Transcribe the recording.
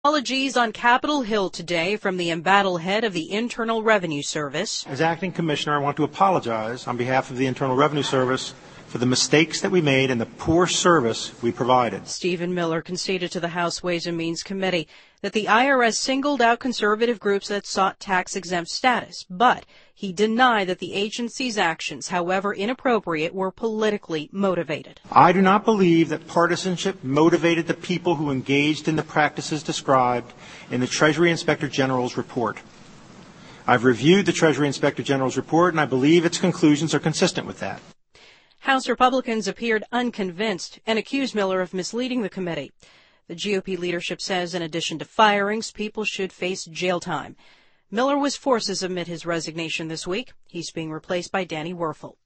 Apologies on Capitol Hill today from the embattled head of the Internal Revenue Service. As acting commissioner, I want to apologize on behalf of the Internal Revenue Service for the mistakes that we made and the poor service we provided. Stephen Miller conceded to the House Ways and Means Committee that the IRS singled out conservative groups that sought tax-exempt status, but he denied that the agency's actions, however inappropriate, were politically motivated. I do not believe that partisanship motivated the people who engaged in the practices described in the Treasury Inspector General's report. I've reviewed the Treasury Inspector General's report, and I believe its conclusions are consistent with that. House Republicans appeared unconvinced and accused Miller of misleading the committee. The GOP leadership says in addition to firings, people should face jail time. Miller was forced to submit his resignation this week. He's being replaced by Danny Werfel.